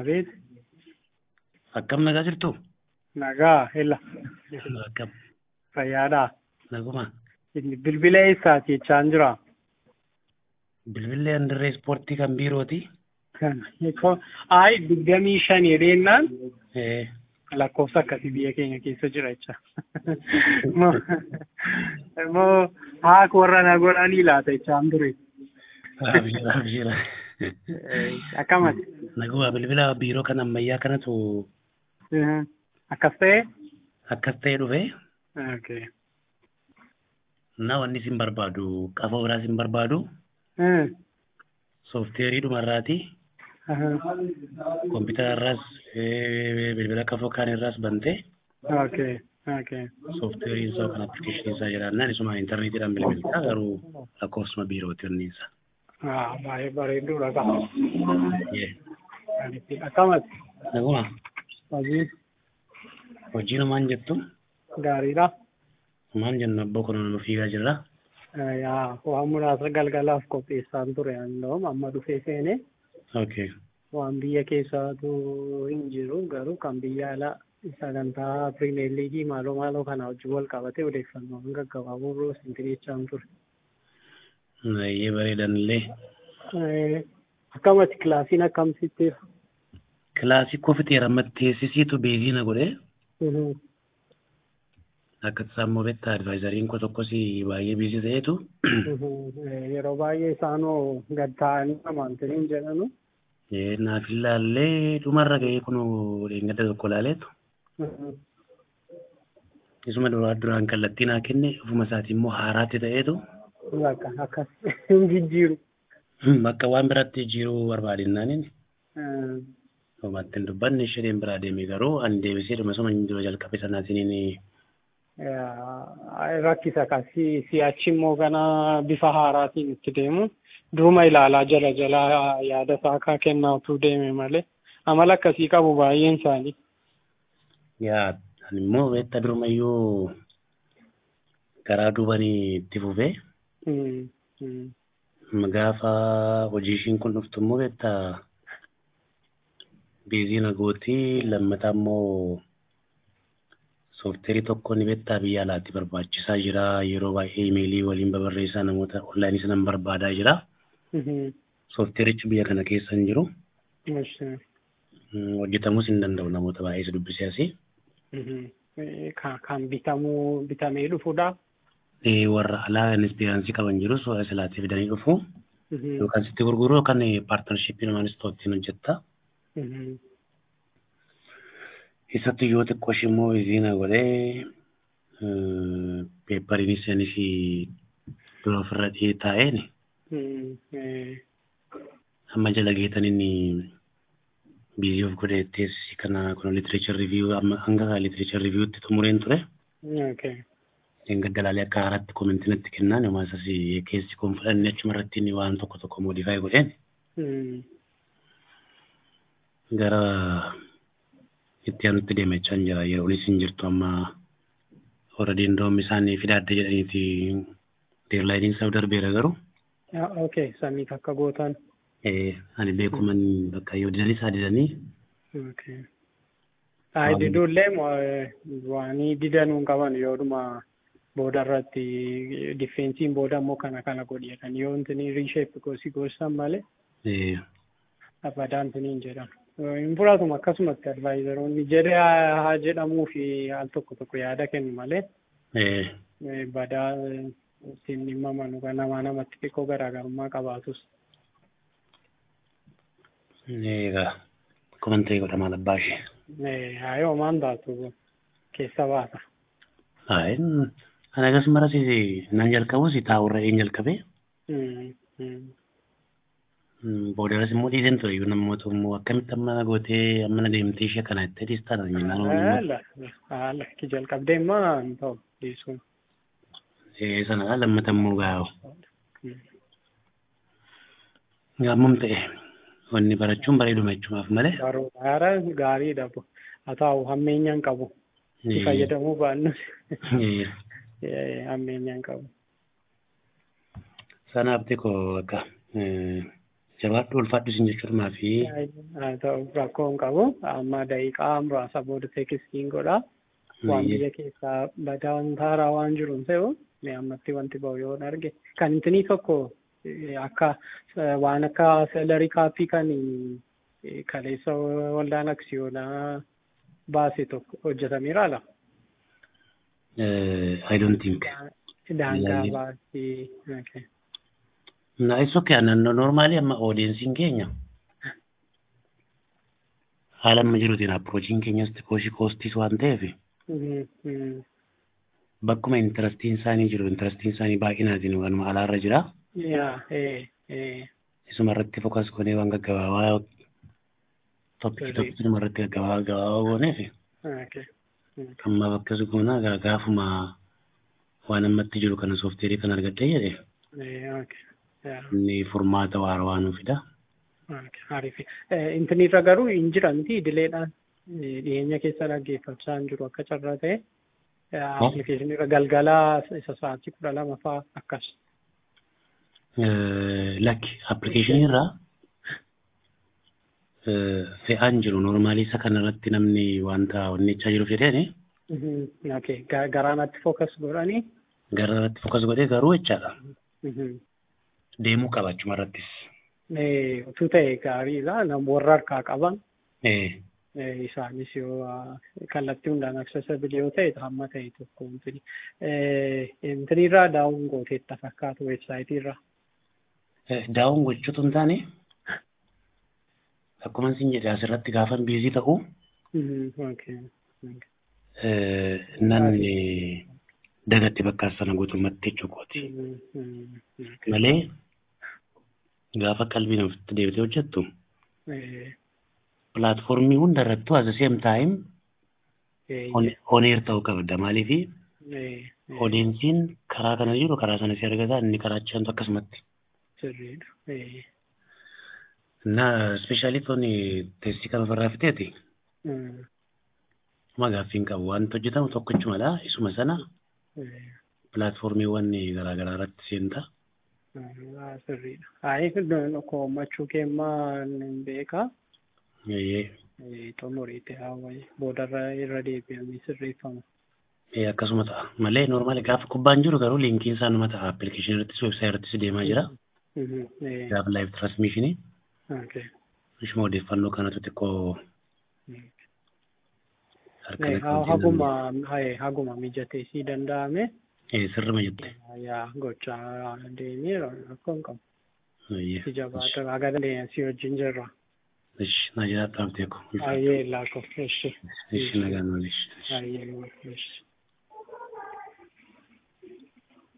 Abet, Akkam nagaa jirtu? nagaa, hela, Akkam fayyaadhaa. naguma. Inni bilbila eessaati jechaan jira? Bilbilli handirree ispoortii kan biirooti. Ayi, 25 jedheenyaan Eh, lakkoofsa akkasii biyya keenya keessa jira jecha. Immoo haaka warra na godhanii laata jechaan ture. abjira. Akkamati? Naguma bilbila biiroo kan ammayyaa kanatu Akkas ta'e? akkas ta'e dhufe. Okay. Na wanni sin barbaadu qafa biraa sin barbaadu soofteerii dhumarraati. Kompiitara irraas bilbila qafa kaan irraas bante. Okay. Okay. Soofteeriin isaa kan appilikeeshinii isaa jiraannaan isuma intarneetiidhaan bilbilta garuu lakkoofsuma biirooti wanni isaa. Baay'ee bareeduudha qaba. Yeah. Akkamati? Naguma Hojii hojii namaan jettu gaariidha. maal jennu abboo kun nama fiigaa jirra. Waan muraasa galgalaaf qopheessaan ture andoom amma dhufee seene Okay. waan biyya keessaatu hin jiru garuu kan biyya alaa sagantaa pirimeer liigii maaloo kana wajjin wal qabatee odeeffannoo gaggabaaboo biroo sintireechaan ture. Baay'ee bareedanillee. Akkamati kilaasiin akkamsitti? Kilaasii kofitee teessisiitu beeziina godhee akka isaan moobetta advaayizariin koo tokkos baay'ee biizii ta'eetu. Yeroo baay'ee isaanoo gad ta'anii amaantaniin jedhanu. Naaf ilaallee dhumarra ga'ee kun dheengadda tokko ilaaleetu. Isuma duraan kallattii naa kenne ofuma isaatii immoo haaraatti ta'eetu. Bakka akkas hin jijjiiru. Bakka waan biraatti jijjiiruu barbaadinnaaniin. Homaatti hin dubbanne isheen biraa deeme garuu ani deebisee dhuma suma dura jalqabe sanaatiin rakkisa kasi si'achi immoo kana bifa haaraatiin itti deemu duruma ilaalaa jala yaada isaa akka kennaatu deeme malee amala akkasii qabu baay'een isaanii. Ani immoo beektaa durumayyuu karaa duubanii itti fufee gaafa hojii ishiin kun dhuftu immoo beektaa beeziina gootii lammataa immoo soofteerii tokko ni beektaa biyya alaatti barbaachisaa jira yeroo baay'ee imeelii waliin babarreessaa namoota onlaayinii sanan barbaadaa jira. Soofteerichi biyya kana keessa hin jiru. Hojjetamuus hin danda'u namoota baay'ee dubbisee asii. Kan bitamee dhufuudha. Warra alaa inspiraansii qaban jiru suura silaatti fidanii dhufu. Yookaan sitti gurguru yookaan paartnarshiippii namaanis to'attiin hojjetta. Isatti yoo xiqqoo ishee immoo iziina godhee peepariin isaaniis dura ofirra dhiyee taa'een amma jala geetaniin biizii of godhee teessisii kana kun literature review amma hanga literature reviewtti xumureen ture. Galgalaalee akka haaraatti koomentinatti kennaan yooma isas keessi kun fudhannee achuma irratti waan tokko modify godheen gara itti aanutti deemachaa jira yeroonis hin jirtu amma already ndoom isaanii fidaadde jedhaniiti deadline isaa darbeera garuu. Okay, samii akka gootan. Ani beekuman bakka yoo didanis didanii. Okay. Didullee waanii didanuu qaban yooduma booda irratti difeensiin booda immoo kana godhatan yoo intini reshape gosan malee. Abadaan tiniin jedhama. Hin fudhatuma akkasumatti advaayizaroonni jedhee haa jedhamuu fi al tokko yaada kennu malee. Badaa ittiin dhimma manu namatti xiqqoo garaagarummaa qabaatus. Akkuma ta'e godhama labbaa ishee. Haayoo maan taatu keessa baasa. Ana akkasumas nan jalqabus taa'urra een jalqabee. Boodaras immoo dhiiseen ture iyyuu namoota immoo akkamitti amma gootee amma na deemtee ishee kana itti dhiistaan haala ki jalqabdee immoo hin ta'u dhiisuun. Sana lammata immoo gaa'u. Gaammum ta'e wanni barachuun bareeduma jechuudhaaf malee. Baroota gaariidha. Haa ta'u hammeenyaan qabu. Fayyadamuu baannus hammeenyaan qabu. Sanaaf xiqqoo akka jabaadhu ulfaadhu isin jechuudha fi ta'u rakkoo hin qabu. Amma daqiiqaa muraasa booda teekistiin godha. Waan biyya keessaa badaan haaraa waan jiru hin ta'u ammatti wanti ba'u yoo arge. Kan intinii tokko akka waan akka seelarii kaappii kan kaleessa waldaan aksiyoonaa baase tokko hojjetameera ala. I don't think. Daangaa baasee. Okay. No, it's okay. Normally amma audience keenya haala amma jiruutiin approaching keenyas xiqqooshi koostis waan ta'eef bakkuma interestiin isaanii jiru interestiin isaanii baay'inaatiin waanuma alaarra jira. Isuma irratti focus goonee waan gaggabaabaa toppikii irratti gaggabaabaa gooneef amma bakka suguunaa gaafuma waan ammatti jiru kana soofteerii kan argadhee jedhe inni furmaata waaraa nu fida. Ariif. Intinirra garuu hin jiranti idileedhaan dhiyeenya keessa dhaggeeffachaa hin jiru akka carraa ta'e appilikeeshinirra galgalaa isa sa'aatii 12 fa'aa akkas. Lakki appilikeeshinirra fe'aan jiru normaalii isa kanarratti namni wanta hojjechaa jiruuf jedheeni. Garaanatti focus godhanii. Garaanatti focus godhee garuu jechaadha. Deemuu qaba achuma irrattis. Utuu ta'e gaariidha. Warra harkaa qaban. Isaanis yoo kallattii hundaan accessible yoo ta'e hamma ta'e tokko intinirraa daawun gooteetta fakkaatu weebsaayitii daawun gochuutu hin taane akkuma isin jedhe asirratti gaafan biizii ta'u nan dagatti bakka sana guutummaatti jechuukooti. Malee gaafa qalbiin ofitti deebitee hojjettu pilaatfoormii hundarrattuu at the same time oneer ta'uu qabda. Maaliifi odeessiin karaa kana jiru karaa sana si argata inni karaa achiantu akkasumatti. Na speeshaalii tooni teessii kan ofirraa fiteeti. Magaaffiin qabu wanti hojjetamu tokkochumadha. Isuma sana pilaatfoormiiwwan garaagaraa irratti seenta. Sirriidha. Hayi koomachuu keemmaa hin beekaa. Xumuriitti haawwayi boodarra irra deebi'amee sirreeffama. Akkasuma ta'a. Malee normaali gaafa kubbaan jiru garuu liinkiin isaa numa ta'a. Appilikeeshinii irrattis weebsaayitii irrattis deemaa jira. Gaafa live transmissionii. Ishuma odeeffannoo kanatu xiqqoo haguma mijatee si danda'ame. Sirrima jette. Gochaa deemee rakkoon qabu. Jabaata agarlee si wajjin jirra. Na jiraadhaaf teeko. Laako. Nagaan waliin.